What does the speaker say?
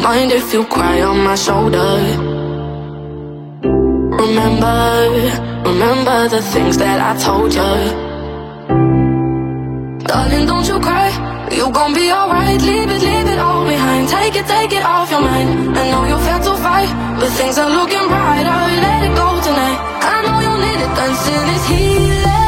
mind if you cry on my shoulder? Remember the things that I told you. Darling, don't you cry, you gon' be alright. Leave it all behind. Take it off your mind. I know you failed to fight, but things are looking brighter. Let it go tonight. I know you need it, dancing is healing.